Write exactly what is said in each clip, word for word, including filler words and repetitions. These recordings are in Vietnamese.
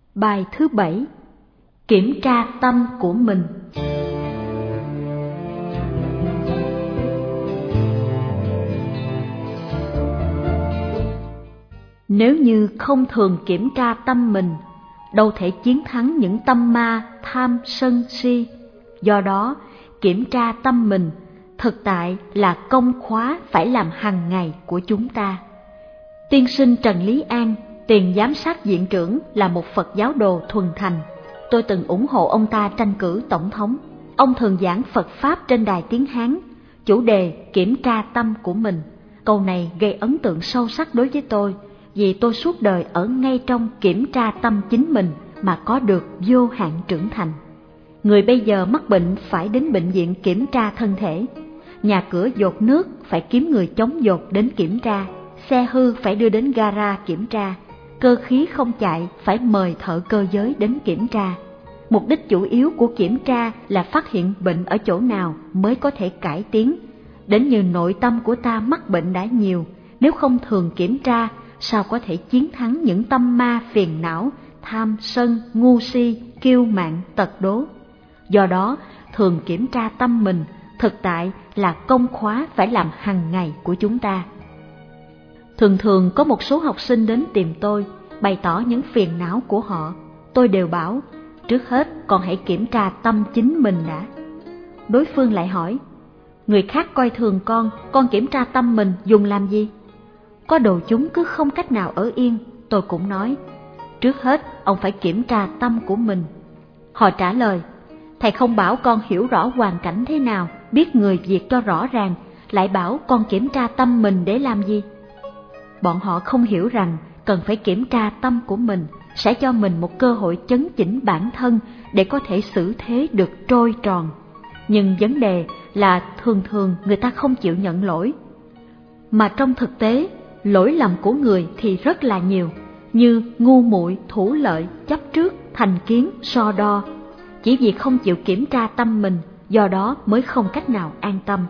Bài thứ bảy. Kiểm tra tâm của mình. Nếu như không thường kiểm tra tâm mình, đâu thể chiến thắng những tâm ma tham sân si. Do đó, kiểm tra tâm mình thực tại là công khóa phải làm hàng ngày của chúng ta. Tiên sinh Trần Lý An, tiền giám sát viện trưởng, là một Phật giáo đồ thuần thành. Tôi từng ủng hộ ông ta tranh cử tổng thống. Ông thường giảng Phật Pháp trên đài tiếng Hán, chủ đề kiểm tra tâm của mình. Câu này gây ấn tượng sâu sắc đối với tôi, vì tôi suốt đời ở ngay trong kiểm tra tâm chính mình mà có được vô hạn trưởng thành. Người bây giờ mắc bệnh phải đến bệnh viện kiểm tra thân thể, nhà cửa dột nước phải kiếm người chống dột đến kiểm tra, xe hư phải đưa đến gara kiểm tra, cơ khí không chạy phải mời thợ cơ giới đến kiểm tra. Mục đích chủ yếu của kiểm tra là phát hiện bệnh ở chỗ nào mới có thể cải tiến. Đến như nội tâm của ta mắc bệnh đã nhiều, nếu không thường kiểm tra, sao có thể chiến thắng những tâm ma phiền não, tham sân, ngu si, kiêu mạn, tật đố. Do đó, thường kiểm tra tâm mình thực tại là công khóa phải làm hàng ngày của chúng ta. Thường thường có một số học sinh đến tìm tôi, bày tỏ những phiền não của họ. Tôi đều bảo, trước hết con hãy kiểm tra tâm chính mình đã. Đối phương lại hỏi, người khác coi thường con, con kiểm tra tâm mình dùng làm gì? Có đồ chúng cứ không cách nào ở yên. Tôi cũng nói, trước hết ông phải kiểm tra tâm của mình. Họ trả lời, thầy không bảo con hiểu rõ hoàn cảnh thế nào, biết người việc cho rõ ràng, lại bảo con kiểm tra tâm mình để làm gì? Bọn họ không hiểu rằng cần phải kiểm tra tâm của mình sẽ cho mình một cơ hội chấn chỉnh bản thân để có thể xử thế được trôi tròn. Nhưng vấn đề là thường thường người ta không chịu nhận lỗi. Mà trong thực tế, lỗi lầm của người thì rất là nhiều, như ngu muội, thủ lợi, chấp trước, thành kiến, so đo. Chỉ vì không chịu kiểm tra tâm mình, do đó mới không cách nào an tâm.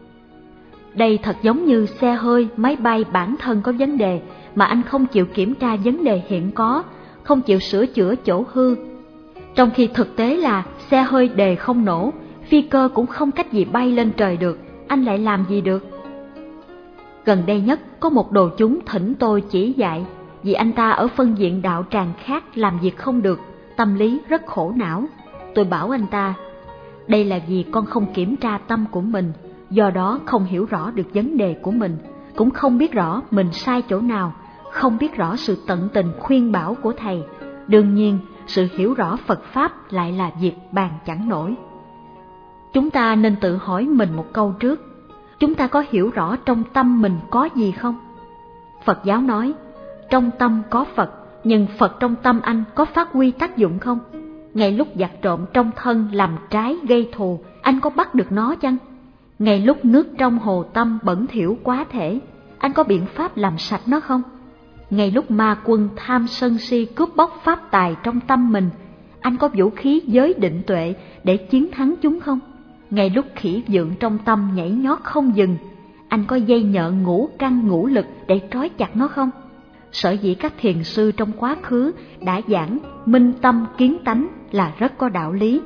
Đây thật giống như xe hơi, máy bay bản thân có vấn đề mà anh không chịu kiểm tra vấn đề hiện có, không chịu sửa chữa chỗ hư. Trong khi thực tế là xe hơi đề không nổ, phi cơ cũng không cách gì bay lên trời được, anh lại làm gì được? Gần đây nhất có một đồ chúng thỉnh tôi chỉ dạy, vì anh ta ở phân diện đạo tràng khác làm việc không được, tâm lý rất khổ não. Tôi bảo anh ta, đây là vì con không kiểm tra tâm của mình, do đó không hiểu rõ được vấn đề của mình, cũng không biết rõ mình sai chỗ nào, không biết rõ sự tận tình khuyên bảo của thầy. Đương nhiên, sự hiểu rõ Phật Pháp lại là việc bàn chẳng nổi. Chúng ta nên tự hỏi mình một câu trước, chúng ta có hiểu rõ trong tâm mình có gì không? Phật giáo nói, trong tâm có Phật, nhưng Phật trong tâm anh có phát huy tác dụng không? Ngay lúc giặc trộm trong thân làm trái gây thù, anh có bắt được nó chăng? Ngay lúc nước trong hồ tâm bẩn thỉu quá thể, anh có biện pháp làm sạch nó không? Ngay lúc ma quân tham sân si cướp bóc pháp tài trong tâm mình, anh có vũ khí giới định tuệ để chiến thắng chúng không? Ngay lúc khỉ vượng trong tâm nhảy nhót không dừng, anh có dây nhợ ngũ căn ngũ lực để trói chặt nó không? Sở dĩ các thiền sư trong quá khứ đã giảng minh tâm kiến tánh là rất có đạo lý.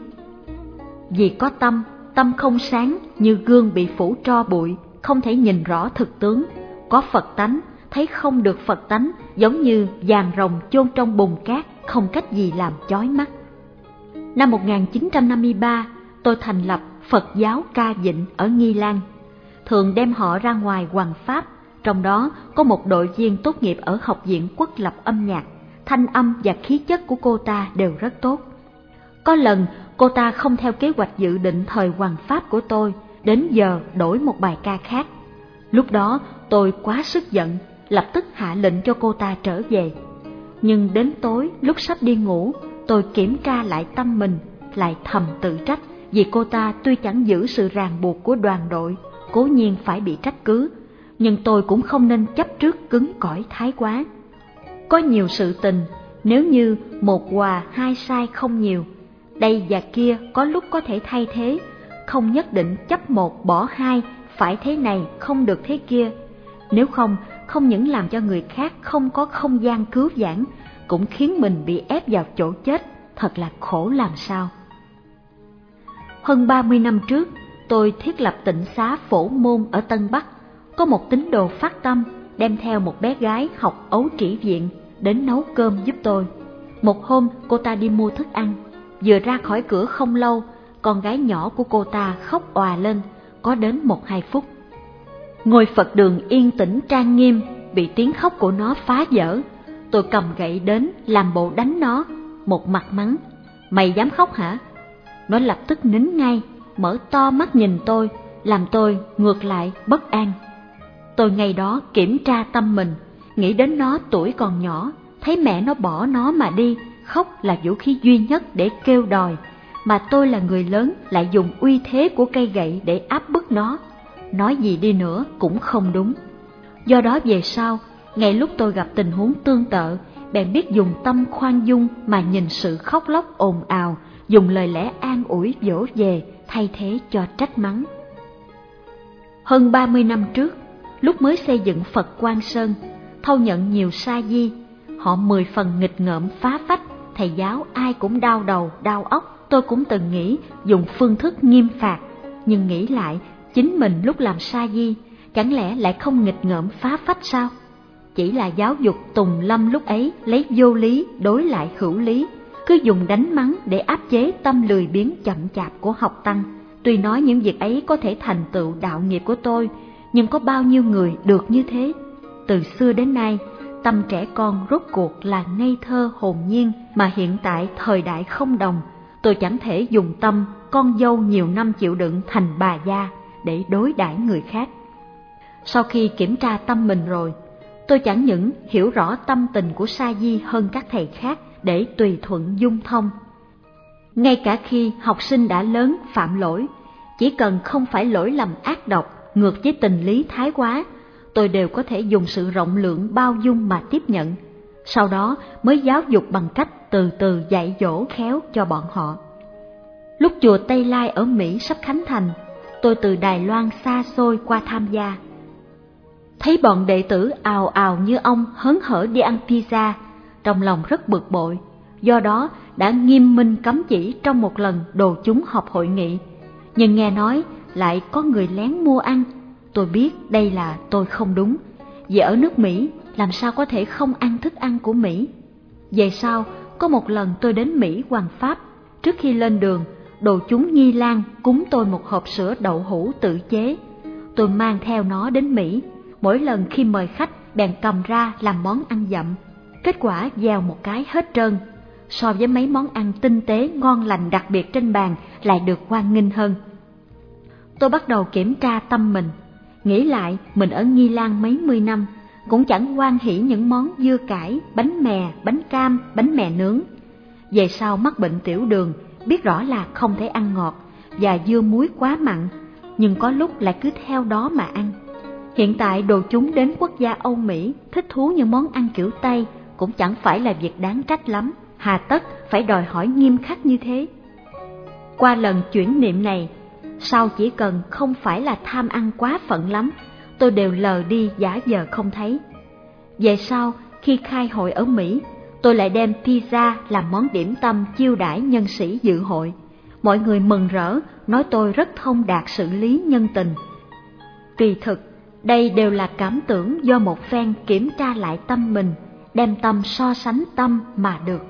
Vì có tâm, tâm không sáng như gương bị phủ tro bụi, không thể nhìn rõ thực tướng. Có Phật tánh, thấy không được Phật tánh, giống như vàng rồng chôn trong bùn cát, không cách gì làm chói mắt. Năm một nghìn chín trăm năm mươi ba, tôi thành lập Phật giáo Ca Dịnh ở Nghi Lan, thường đem họ ra ngoài hoằng pháp. Trong đó có một đội viên tốt nghiệp ở Học viện Quốc lập âm nhạc, thanh âm và khí chất của cô ta đều rất tốt. Có lần cô ta không theo kế hoạch dự định thời hoằng pháp của tôi, đến giờ đổi một bài ca khác. Lúc đó tôi quá sức giận, lập tức hạ lệnh cho cô ta trở về. Nhưng đến tối lúc sắp đi ngủ, tôi kiểm tra lại tâm mình, lại thầm tự trách vì cô ta tuy chẳng giữ sự ràng buộc của đoàn đội, cố nhiên phải bị trách cứ, nhưng tôi cũng không nên chấp trước cứng cỏi thái quá. Có nhiều sự tình, nếu như một hòa hai sai không nhiều, đây và kia có lúc có thể thay thế, không nhất định chấp một bỏ hai, phải thế này không được thế kia. Nếu không, không những làm cho người khác không có không gian cứu vãn, cũng khiến mình bị ép vào chỗ chết, thật là khổ làm sao. Hơn ba mươi năm trước, tôi thiết lập tịnh xá Phổ Môn ở Tân Bắc. Có một tín đồ phát tâm đem theo một bé gái học ấu trĩ viện đến nấu cơm giúp tôi. Một hôm cô ta đi mua thức ăn, vừa ra khỏi cửa không lâu, con gái nhỏ của cô ta khóc òa lên, có đến một hai phút. Ngôi Phật đường yên tĩnh trang nghiêm bị tiếng khóc của nó phá vỡ. Tôi cầm gậy đến làm bộ đánh nó, một mặt mắng: "Mày dám khóc hả?" Nó lập tức nín ngay, mở to mắt nhìn tôi, làm tôi ngược lại bất an. Tôi ngày đó kiểm tra tâm mình, nghĩ đến nó tuổi còn nhỏ, thấy mẹ nó bỏ nó mà đi, khóc là vũ khí duy nhất để kêu đòi, mà tôi là người lớn lại dùng uy thế của cây gậy để áp bức nó. Nói gì đi nữa cũng không đúng. Do đó về sau, ngay lúc tôi gặp tình huống tương tự, bèn biết dùng tâm khoan dung mà nhìn sự khóc lóc ồn ào, dùng lời lẽ an ủi dỗ về thay thế cho trách mắng. Hơn ba mươi năm trước, lúc mới xây dựng Phật Quang Sơn, thâu nhận nhiều sa di, họ mười phần nghịch ngợm phá phách, thầy giáo ai cũng đau đầu đau óc. Tôi cũng từng nghĩ dùng phương thức nghiêm phạt, nhưng nghĩ lại chính mình lúc làm sa di chẳng lẽ lại không nghịch ngợm phá phách sao? Chỉ là giáo dục tùng lâm lúc ấy lấy vô lý đối lại hữu lý, cứ dùng đánh mắng để áp chế tâm lười biếng chậm chạp của học tăng. Tuy nói những việc ấy có thể thành tựu đạo nghiệp của tôi, nhưng có bao nhiêu người được như thế? Từ xưa đến nay, tâm trẻ con rốt cuộc là ngây thơ hồn nhiên, mà hiện tại thời đại không đồng, tôi chẳng thể dùng tâm con dâu nhiều năm chịu đựng thành bà gia để đối đãi người khác. Sau khi kiểm tra tâm mình rồi, tôi chẳng những hiểu rõ tâm tình của sa di hơn các thầy khác để tùy thuận dung thông. Ngay cả khi học sinh đã lớn phạm lỗi, chỉ cần không phải lỗi lầm ác độc, ngược với tình lý thái quá, tôi đều có thể dùng sự rộng lượng bao dung mà tiếp nhận. Sau đó mới giáo dục bằng cách từ từ dạy dỗ khéo cho bọn họ. Lúc chùa Tây Lai ở Mỹ sắp khánh thành, tôi từ Đài Loan xa xôi qua tham gia. Thấy bọn đệ tử ào ào như ong hớn hở đi ăn pizza, trong lòng rất bực bội. Do đó đã nghiêm minh cấm chỉ trong một lần đồ chúng họp hội nghị. Nhưng nghe nói lại có người lén mua ăn. Tôi biết đây là tôi không đúng, vì ở nước Mỹ làm sao có thể không ăn thức ăn của Mỹ. Về sau, có một lần tôi đến Mỹ Hoàng Pháp, trước khi lên đường, đồ chúng Nghi Lan cúng tôi một hộp sữa đậu hũ tự chế. Tôi mang theo nó đến Mỹ, mỗi lần khi mời khách bèn cầm ra làm món ăn dặm. Kết quả dèo một cái hết trơn, so với mấy món ăn tinh tế ngon lành đặc biệt trên bàn lại được hoan nghênh hơn. Tôi bắt đầu kiểm tra tâm mình, nghĩ lại mình ở Nghi Lan mấy mươi năm, cũng chẳng hoan hỉ những món dưa cải, bánh mè, bánh cam, bánh mè nướng. Về sau mắc bệnh tiểu đường, biết rõ là không thể ăn ngọt và dưa muối quá mặn, nhưng có lúc lại cứ theo đó mà ăn. Hiện tại đồ chúng đến quốc gia Âu Mỹ thích thú những món ăn kiểu Tây cũng chẳng phải là việc đáng trách lắm, hà tất phải đòi hỏi nghiêm khắc như thế. Qua lần chuyển niệm này, sau chỉ cần không phải là tham ăn quá phận lắm, tôi đều lờ đi giả vờ không thấy. Về sau, khi khai hội ở Mỹ, tôi lại đem pizza làm món điểm tâm chiêu đãi nhân sĩ dự hội. Mọi người mừng rỡ, nói tôi rất thông đạt xử lý nhân tình. Kỳ thực, đây đều là cảm tưởng do một phen kiểm tra lại tâm mình, đem tâm so sánh tâm mà được.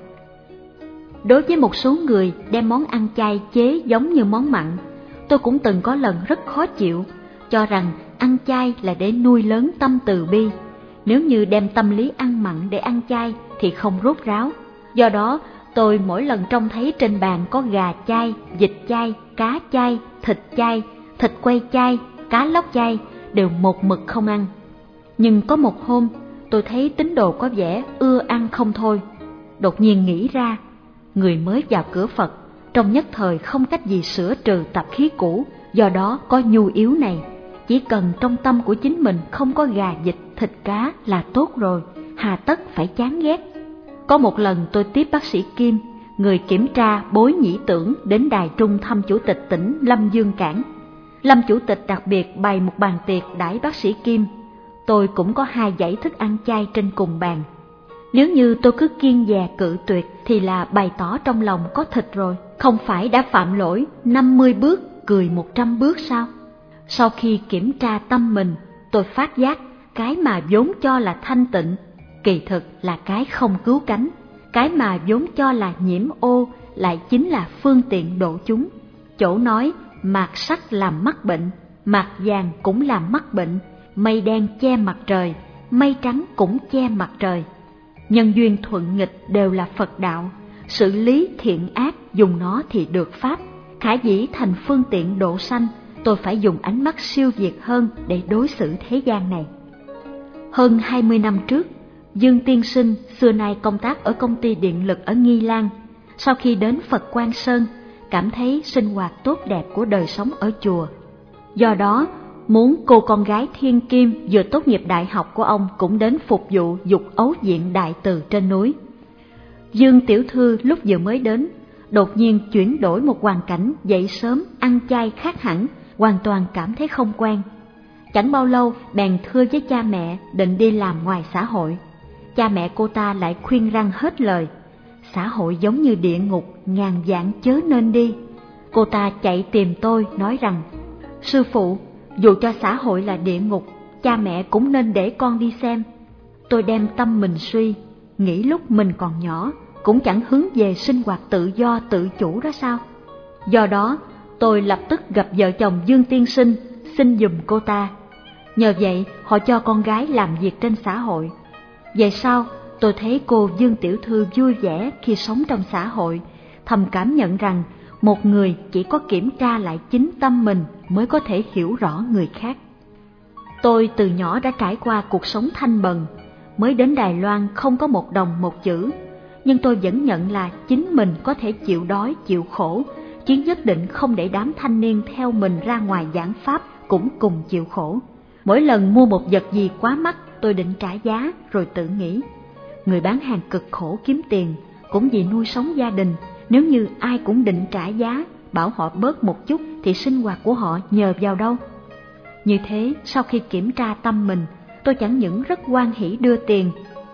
Đối với một số người đem món ăn chay chế giống như món mặn, tôi cũng từng có lần rất khó chịu, cho rằng ăn chay là để nuôi lớn tâm từ bi. Nếu như đem tâm lý ăn mặn để ăn chay thì không rốt ráo. Do đó, tôi mỗi lần trông thấy trên bàn có gà chay, vịt chay, cá chay, thịt chay, thịt quay chay, cá lóc chay, đều một mực không ăn. Nhưng có một hôm, tôi thấy tín đồ có vẻ ưa ăn không thôi. Đột nhiên nghĩ ra, người mới vào cửa Phật, trong nhất thời không cách gì sửa trừ tập khí cũ, do đó có nhu yếu này. Chỉ cần trong tâm của chính mình không có gà vịt thịt cá là tốt rồi, hà tất phải chán ghét. Có một lần tôi tiếp bác sĩ Kim, người kiểm tra bối nhĩ tưởng, đến Đài Trung thăm chủ tịch tỉnh Lâm Dương Cảng. Lâm chủ tịch đặc biệt bày một bàn tiệc đãi bác sĩ Kim. Tôi cũng có hai dãy thức ăn chay trên cùng bàn. Nếu như tôi cứ kiêng dè cự tuyệt thì là bày tỏ trong lòng có thịt rồi, không phải đã phạm lỗi năm mươi bước cười một trăm bước sao? Sau khi kiểm tra tâm mình, tôi phát giác cái mà vốn cho là thanh tịnh, kỳ thực là cái không cứu cánh. Cái mà vốn cho là nhiễm ô lại chính là phương tiện độ chúng. Chỗ nói mạt sắc làm mắc bệnh, mạt vàng cũng làm mắc bệnh, mây đen che mặt trời, mây trắng cũng che mặt trời. Nhân duyên thuận nghịch đều là Phật đạo, xử lý thiện ác dùng nó thì được pháp. Khả dĩ thành phương tiện độ sanh, tôi phải dùng ánh mắt siêu việt hơn để đối xử thế gian này. Hơn hai mươi năm trước, Dương tiên sinh xưa nay công tác ở công ty điện lực ở Nghi Lan, sau khi đến Phật Quang Sơn, cảm thấy sinh hoạt tốt đẹp của đời sống ở chùa. Do đó, muốn cô con gái thiên kim vừa tốt nghiệp đại học của ông cũng đến phục vụ dục ấu viện đại từ trên núi. Dương tiểu thư lúc vừa mới đến, đột nhiên chuyển đổi một hoàn cảnh dậy sớm, ăn chay khác hẳn, hoàn toàn cảm thấy không quen. Chẳng bao lâu bèn thưa với cha mẹ định đi làm ngoài xã hội. Cha mẹ cô ta lại khuyên răn hết lời. Xã hội giống như địa ngục, ngàn vạn chớ nên đi. Cô ta chạy tìm tôi nói rằng, sư phụ, dù cho xã hội là địa ngục, cha mẹ cũng nên để con đi xem. Tôi đem tâm mình suy, nghĩ lúc mình còn nhỏ, cũng chẳng hướng về sinh hoạt tự do tự chủ đó sao. Do đó, tôi lập tức gặp vợ chồng Dương tiên sinh, xin giùm cô ta. Nhờ vậy, họ cho con gái làm việc trên xã hội. Về sau, tôi thấy cô Dương tiểu thư vui vẻ khi sống trong xã hội, thầm cảm nhận rằng một người chỉ có kiểm tra lại chính tâm mình mới có thể hiểu rõ người khác. Tôi từ nhỏ đã trải qua cuộc sống thanh bần, mới đến Đài Loan không có một đồng một chữ, nhưng tôi vẫn nhận là chính mình có thể chịu đói chịu khổ, chứ nhất định không để đám thanh niên theo mình ra ngoài giảng pháp cũng cùng chịu khổ. Mỗi lần mua một vật gì quá mắc, tôi định trả giá rồi tự nghĩ, người bán hàng cực khổ kiếm tiền cũng vì nuôi sống gia đình, nếu như ai cũng định trả giá, bảo họ bớt một chút thì sinh hoạt của họ nhờ vào đâu. Như thế, sau khi kiểm tra tâm mình, tôi chẳng những rất hoan hỉ đưa tiền,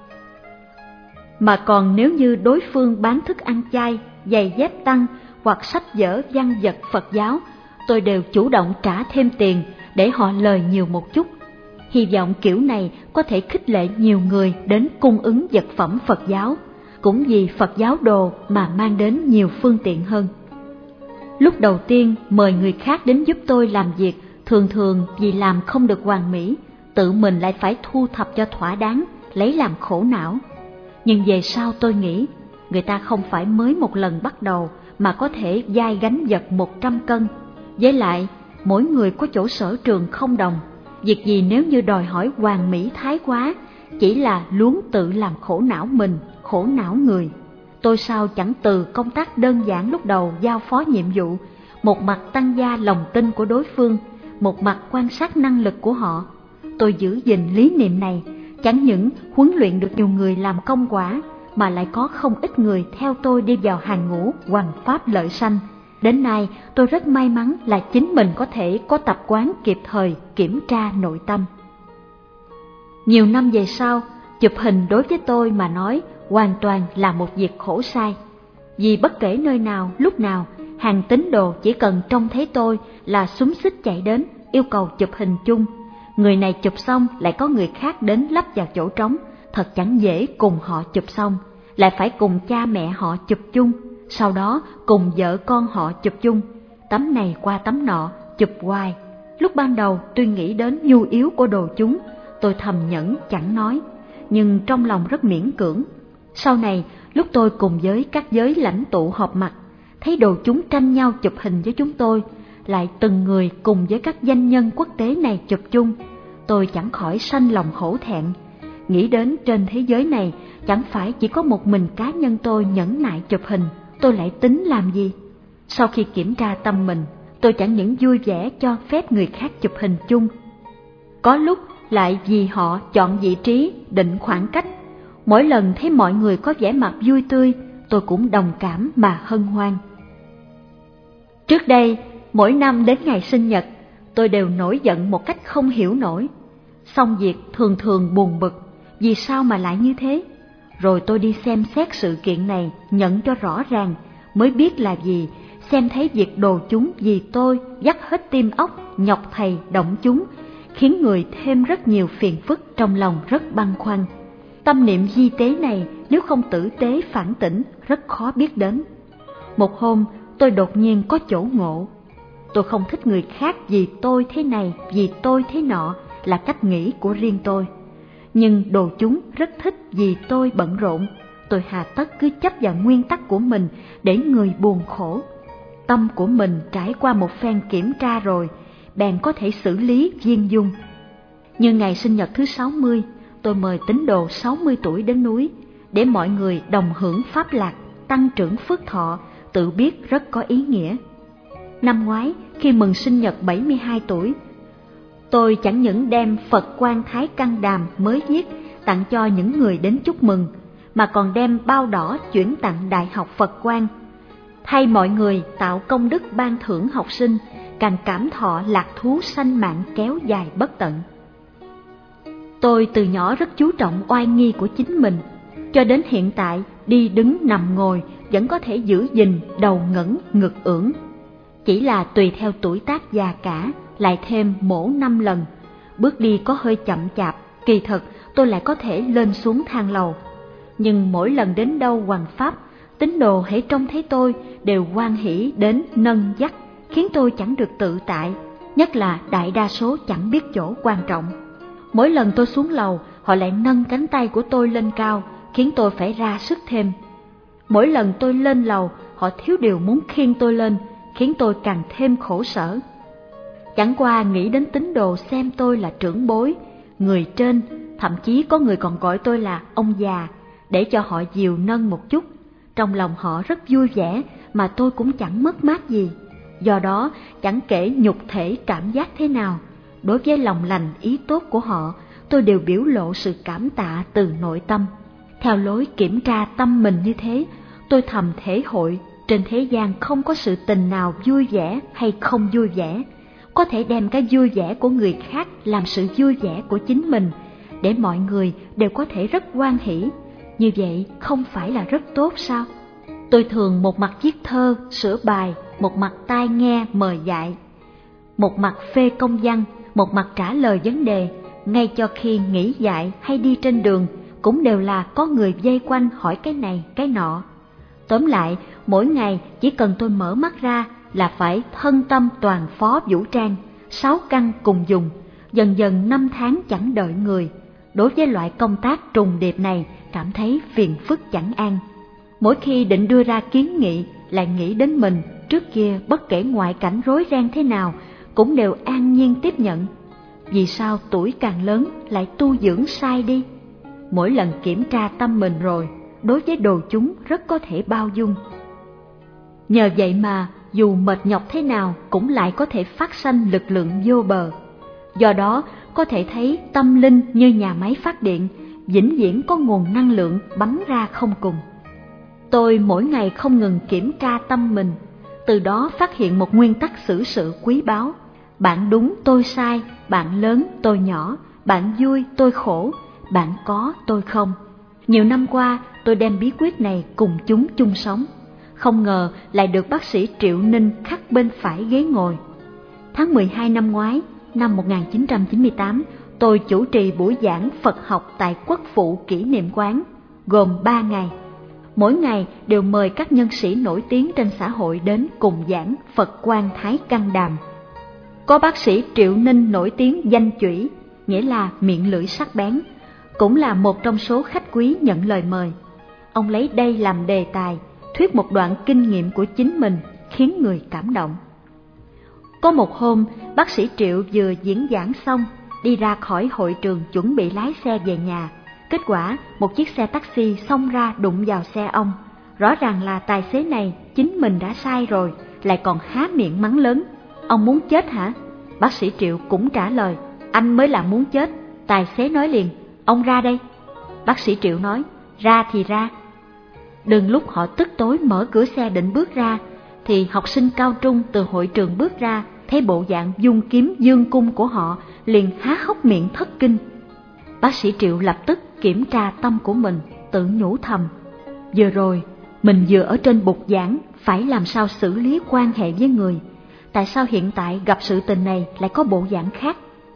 mà còn nếu như đối phương bán thức ăn chay, giày dép tăng hoặc sách vở văn vật Phật giáo, tôi đều chủ động trả thêm tiền để họ lời nhiều một chút. Hy vọng kiểu này có thể khích lệ nhiều người đến cung ứng vật phẩm Phật giáo, cũng vì Phật giáo đồ mà mang đến nhiều phương tiện hơn. Lúc đầu tiên mời người khác đến giúp tôi làm việc, thường thường vì làm không được hoàn mỹ, tự mình lại phải thu thập cho thỏa đáng, lấy làm khổ não. Nhưng về sau tôi nghĩ, người ta không phải mới một lần bắt đầu mà có thể vai gánh vật một trăm cân. Với lại, mỗi người có chỗ sở trường không đồng, việc gì nếu như đòi hỏi hoàn mỹ thái quá, chỉ là luống tự làm khổ não mình, khổ não người. Tôi sao chẳng từ công tác đơn giản lúc đầu giao phó nhiệm vụ, một mặt tăng gia lòng tin của đối phương, một mặt quan sát năng lực của họ. Tôi giữ gìn lý niệm này, chẳng những huấn luyện được nhiều người làm công quả, mà lại có không ít người theo tôi đi vào hàng ngũ hoằng pháp lợi sanh. Đến nay, tôi rất may mắn là chính mình có thể có tập quán kịp thời kiểm tra nội tâm. Nhiều năm về sau, chụp hình đối với tôi mà nói hoàn toàn là một việc khổ sai. Vì bất kể nơi nào, lúc nào, hàng tín đồ chỉ cần trông thấy tôi là xúm xít chạy đến, yêu cầu chụp hình chung. Người này chụp xong lại có người khác đến lắp vào chỗ trống, thật chẳng dễ cùng họ chụp xong, lại phải cùng cha mẹ họ chụp chung, sau đó cùng vợ con họ chụp chung, tấm này qua tấm nọ, chụp hoài. Lúc ban đầu tôi nghĩ đến nhu yếu của đồ chúng, tôi thầm nhẫn chẳng nói, nhưng trong lòng rất miễn cưỡng. Sau này, lúc tôi cùng với các giới lãnh tụ họp mặt, thấy đồ chúng tranh nhau chụp hình với chúng tôi, lại từng người cùng với các danh nhân quốc tế này chụp chung, tôi chẳng khỏi sanh lòng hổ thẹn. Nghĩ đến trên thế giới này chẳng phải chỉ có một mình cá nhân tôi nhẫn nại chụp hình, tôi lại tính làm gì? Sau khi kiểm tra tâm mình, tôi chẳng những vui vẻ cho phép người khác chụp hình chung, có lúc lại vì họ chọn vị trí, định khoảng cách. Mỗi lần thấy mọi người có vẻ mặt vui tươi, tôi cũng đồng cảm mà hân hoan. Trước đây, mỗi năm đến ngày sinh nhật, tôi đều nổi giận một cách không hiểu nổi. Xong việc thường thường buồn bực, vì sao mà lại như thế? Rồi tôi đi xem xét sự kiện này, nhận cho rõ ràng, mới biết là gì, xem thấy việc đồ chúng vì tôi dắt hết tim óc, nhọc thầy động chúng, khiến người thêm rất nhiều phiền phức, trong lòng rất băn khoăn. Tâm niệm di tế này nếu không tử tế phản tỉnh rất khó biết đến. Một hôm tôi đột nhiên có chỗ ngộ. Tôi không thích người khác vì tôi thế này, vì tôi thế nọ, là cách nghĩ của riêng tôi. Nhưng đồ chúng rất thích vì tôi bận rộn. Tôi hà tất cứ chấp vào nguyên tắc của mình để người buồn khổ. Tâm của mình trải qua một phen kiểm tra rồi, bèn có thể xử lý viên dung. Như ngày sinh nhật thứ sáu mươi, tôi mời tín đồ sáu mươi tuổi đến núi, để mọi người đồng hưởng pháp lạc, tăng trưởng phước thọ, tự biết rất có ý nghĩa. Năm ngoái, khi mừng sinh nhật bảy mươi hai tuổi, tôi chẳng những đem Phật Quan Thái Căn Đàm mới viết tặng cho những người đến chúc mừng, mà còn đem bao đỏ chuyển tặng Đại học Phật Quan, thay mọi người tạo công đức ban thưởng học sinh, càng cảm thọ lạc thú sanh mạng kéo dài bất tận. Tôi từ nhỏ rất chú trọng oai nghi của chính mình, cho đến hiện tại đi đứng nằm ngồi vẫn có thể giữ gìn đầu ngẩng ngực ưỡn. Chỉ là tùy theo tuổi tác già cả, lại thêm mổ năm lần, bước đi có hơi chậm chạp, kỳ thực tôi lại có thể lên xuống thang lầu. Nhưng mỗi lần đến đâu hoằng pháp, tín đồ hễ trông thấy tôi đều hoan hỉ đến nâng dắt, khiến tôi chẳng được tự tại, nhất là đại đa số chẳng biết chỗ quan trọng. Mỗi lần tôi xuống lầu, họ lại nâng cánh tay của tôi lên cao, khiến tôi phải ra sức thêm. Mỗi lần tôi lên lầu, họ thiếu điều muốn khiêng tôi lên, khiến tôi càng thêm khổ sở. Chẳng qua nghĩ đến tín đồ xem tôi là trưởng bối, người trên, thậm chí có người còn gọi tôi là ông già, để cho họ dìu nâng một chút. Trong lòng họ rất vui vẻ, mà tôi cũng chẳng mất mát gì. Do đó, chẳng kể nhục thể cảm giác thế nào, đối với lòng lành ý tốt của họ, tôi đều biểu lộ sự cảm tạ từ nội tâm. Theo lối kiểm tra tâm mình như thế, tôi thầm thể hội trên thế gian không có sự tình nào vui vẻ hay không vui vẻ, có thể đem cái vui vẻ của người khác làm sự vui vẻ của chính mình, để mọi người đều có thể rất hoan hỉ. Như vậy không phải là rất tốt sao? Tôi thường một mặt viết thơ, sửa bài, một mặt tai nghe mời dạy, một mặt phê công văn, một mặt trả lời vấn đề. Ngay cho khi nghỉ dạy hay đi trên đường, cũng đều là có người vây quanh hỏi cái này cái nọ. Tóm lại, mỗi ngày chỉ cần tôi mở mắt ra là phải thân tâm toàn phó vũ trang, sáu căn cùng dùng. Dần dần năm tháng chẳng đợi người. Đối với loại công tác trùng điệp này, cảm thấy phiền phức chẳng an. Mỗi khi định đưa ra kiến nghị, lại nghĩ đến mình, trước kia bất kể ngoại cảnh rối ren thế nào, cũng đều an nhiên tiếp nhận. Vì sao tuổi càng lớn lại tu dưỡng sai đi? Mỗi lần kiểm tra tâm mình rồi, đối với đồ chúng rất có thể bao dung. Nhờ vậy mà, dù mệt nhọc thế nào cũng lại có thể phát sanh lực lượng vô bờ. Do đó, có thể thấy tâm linh như nhà máy phát điện, vĩnh viễn có nguồn năng lượng bắn ra không cùng. Tôi mỗi ngày không ngừng kiểm tra tâm mình, từ đó phát hiện một nguyên tắc xử sự quý báu. Bạn đúng tôi sai, bạn lớn tôi nhỏ, bạn vui tôi khổ, bạn có tôi không. Nhiều năm qua tôi đem bí quyết này cùng chúng chung sống. Không ngờ lại được bác sĩ Triệu Ninh khắc bên phải ghế ngồi. Tháng mười hai năm ngoái, năm một nghìn chín trăm chín mươi tám, tôi chủ trì buổi giảng Phật học tại Quốc Phụ Kỷ Niệm Quán, gồm ba ngày. Mỗi ngày đều mời các nhân sĩ nổi tiếng trên xã hội đến cùng giảng Phật Quan Thái Căn Đàm. Có bác sĩ Triệu Ninh nổi tiếng danh chủy, nghĩa là miệng lưỡi sắc bén, cũng là một trong số khách quý nhận lời mời. Ông lấy đây làm đề tài, thuyết một đoạn kinh nghiệm của chính mình, khiến người cảm động. Có một hôm, bác sĩ Triệu vừa diễn giảng xong, đi ra khỏi hội trường chuẩn bị lái xe về nhà. Kết quả, một chiếc xe taxi xông ra đụng vào xe ông. Rõ ràng là tài xế này chính mình đã sai rồi, lại còn há miệng mắng lớn. Ông muốn chết hả? Bác sĩ Triệu cũng trả lời, anh mới là muốn chết. Tài xế nói liền, ông ra đây. Bác sĩ Triệu nói, ra thì ra. Đừng lúc họ tức tối mở cửa xe định bước ra, thì học sinh cao trung từ hội trường bước ra, thấy bộ dạng dung kiếm dương cung của họ, liền há hốc miệng thất kinh. Bác sĩ Triệu lập tức kiểm tra tâm của mình, tự nhủ thầm, vừa rồi mình vừa ở trên bục giảng phải làm sao xử lý quan hệ với người, tại sao hiện tại gặp sự tình này lại có bộ dạng khác?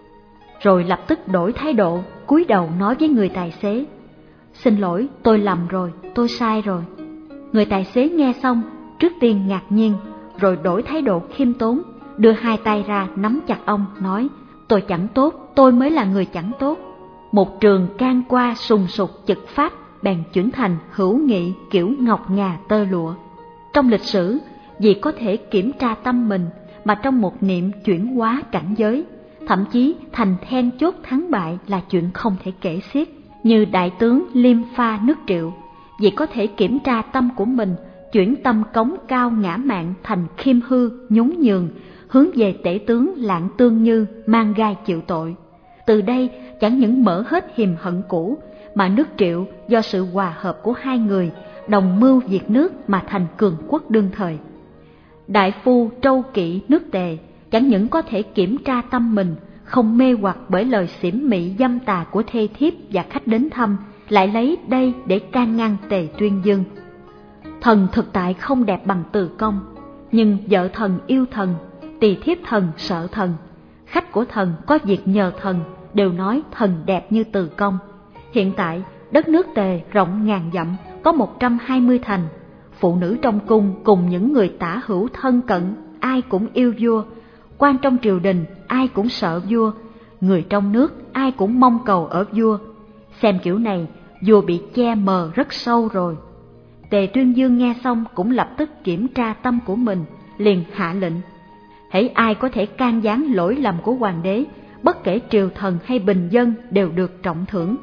Rồi lập tức đổi thái độ, cúi đầu nói với người tài xế, xin lỗi, tôi lầm rồi, tôi sai rồi. Người tài xế nghe xong, trước tiên ngạc nhiên, rồi đổi thái độ khiêm tốn, đưa hai tay ra nắm chặt ông, nói, tôi chẳng tốt, tôi mới là người chẳng tốt. Một trường can qua sùng sục chực pháp, bèn chuyển thành hữu nghị kiểu ngọc ngà tơ lụa. Trong lịch sử, vì có thể kiểm tra tâm mình mà trong một niệm chuyển hóa cảnh giới, thậm chí thành then chốt thắng bại là chuyện không thể kể xiết. Như đại tướng Liêm Pha nước Triệu, vì có thể kiểm tra tâm của mình, chuyển tâm cống cao ngã mạn thành khiêm hư nhún nhường, hướng về tể tướng Lạng Tương Như mang gai chịu tội. Từ đây chẳng những mở hết hiềm hận cũ, mà nước Triệu do sự hòa hợp của hai người đồng mưu diệt nước mà thành cường quốc đương thời. Đại phu Trâu Kỵ nước Tề chẳng những có thể kiểm tra tâm mình, không mê hoặc bởi lời xỉm mị dâm tà của thê thiếp và khách đến thăm, lại lấy đây để can ngăn Tề Tuyên Dương. Thần thực tại không đẹp bằng Từ Công, nhưng vợ thần yêu thần, tỳ thiếp thần sợ thần, khách của thần có việc nhờ thần đều nói thần đẹp như Từ Công. Hiện tại đất nước Tề rộng ngàn dặm, có một trăm hai mươi thành, phụ nữ trong cung cùng những người tả hữu thân cận ai cũng yêu vua, quan trong triều đình ai cũng sợ vua, người trong nước ai cũng mong cầu ở vua. Xem kiểu này, vua bị che mờ rất sâu rồi. Tề Tuyên Dương nghe xong cũng lập tức kiểm tra tâm của mình, liền hạ lệnh, hễ ai có thể can gián lỗi lầm của hoàng đế, bất kể triều thần hay bình dân đều được trọng thưởng.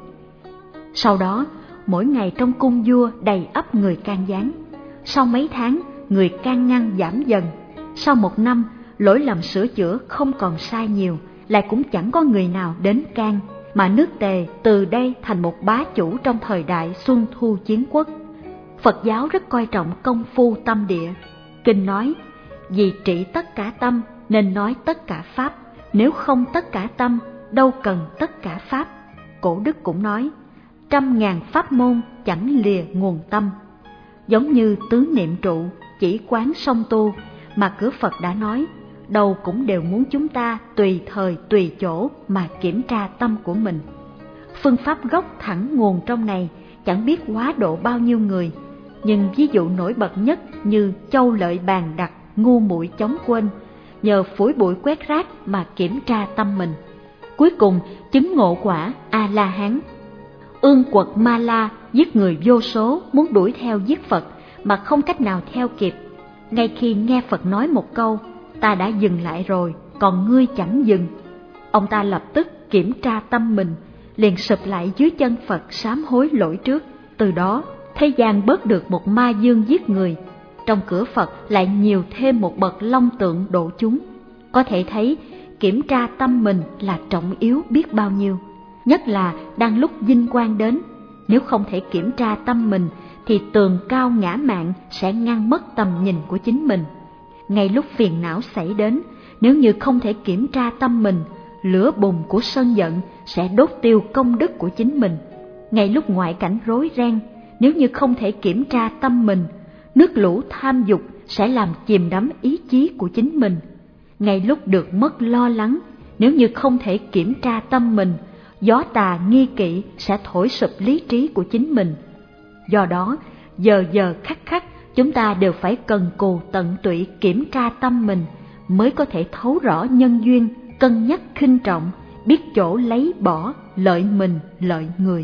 Sau đó, mỗi ngày trong cung vua đầy ắp người can gián. Sau mấy tháng, người can ngăn giảm dần. Sau một năm, lỗi lầm sửa chữa không còn sai nhiều, lại cũng chẳng có người nào đến can, mà nước Tề từ đây thành một bá chủ trong thời đại Xuân Thu Chiến Quốc. Phật giáo rất coi trọng công phu tâm địa. Kinh nói, vì trị tất cả tâm nên nói tất cả pháp, nếu không tất cả tâm, đâu cần tất cả pháp. Cổ đức cũng nói, trăm ngàn pháp môn chẳng lìa nguồn tâm. Giống như tứ niệm trụ, chỉ quán song tu, mà cửa Phật đã nói, đâu cũng đều muốn chúng ta tùy thời tùy chỗ mà kiểm tra tâm của mình. Phương pháp gốc thẳng nguồn trong này chẳng biết quá độ bao nhiêu người, nhưng ví dụ nổi bật nhất như Châu Lợi Bàn Đặt, ngu muội chống quên, nhờ phủi bụi quét rác mà kiểm tra tâm mình, cuối cùng chứng ngộ quả A-la-hán. Ương Quật Ma La giết người vô số, muốn đuổi theo giết Phật mà không cách nào theo kịp. Ngay khi nghe Phật nói một câu, ta đã dừng lại rồi, còn ngươi chẳng dừng. Ông ta lập tức kiểm tra tâm mình, liền sụp lại dưới chân Phật sám hối lỗi trước. Từ đó, thế gian bớt được một ma dương giết người. Trong cửa Phật lại nhiều thêm một bậc long tượng độ chúng. Có thể thấy, kiểm tra tâm mình là trọng yếu biết bao nhiêu. Nhất là đang lúc vinh quang đến, nếu không thể kiểm tra tâm mình thì tường cao ngã mạn sẽ ngăn mất tầm nhìn của chính mình. Ngay lúc phiền não xảy đến, nếu như không thể kiểm tra tâm mình, lửa bùng của sân giận sẽ đốt tiêu công đức của chính mình. Ngay lúc ngoại cảnh rối ren, nếu như không thể kiểm tra tâm mình, nước lũ tham dục sẽ làm chìm đắm ý chí của chính mình. Ngay lúc được mất lo lắng, nếu như không thể kiểm tra tâm mình, gió tà nghi kỵ sẽ thổi sụp lý trí của chính mình. Do đó, giờ giờ khắc khắc chúng ta đều phải cần cù tận tụy kiểm tra tâm mình, mới có thể thấu rõ nhân duyên, cân nhắc khinh trọng, biết chỗ lấy bỏ, lợi mình lợi người.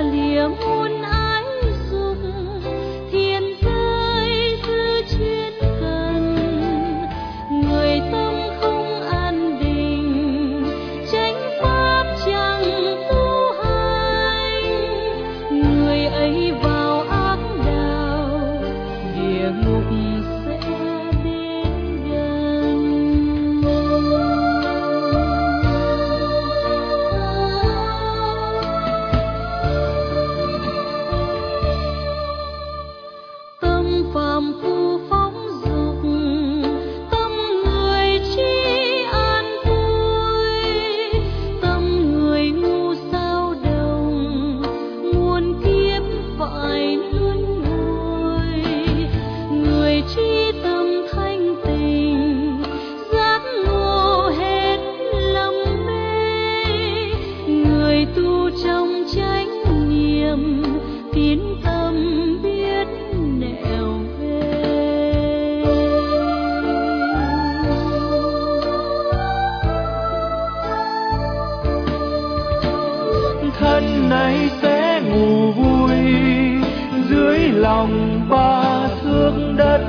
Muôn ái dục thiền rơi dư chuyên nay sẽ ngủ vui dưới lòng ba thước đất.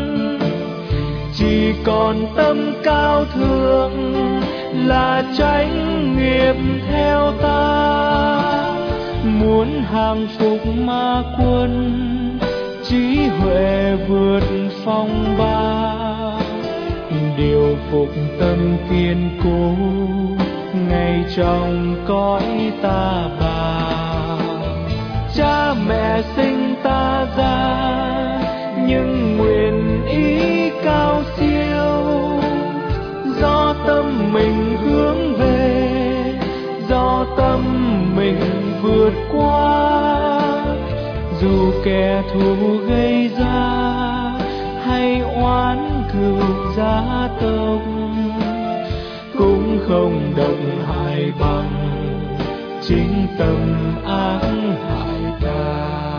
Chỉ còn tâm cao thượng là chánh nghiệp theo ta. Muốn hàng phục ma quân, trí huệ vượt phong ba. Điều phục tâm kiên cố ngay trong cõi ta bà. Cha mẹ sinh ta ra nhưng nguyện ý cao siêu, do tâm mình hướng về, do tâm mình vượt qua. Dù kẻ thù gây ra hay oán cừu gia tộc, cũng không động hại bằng chính tâm ác hại ta.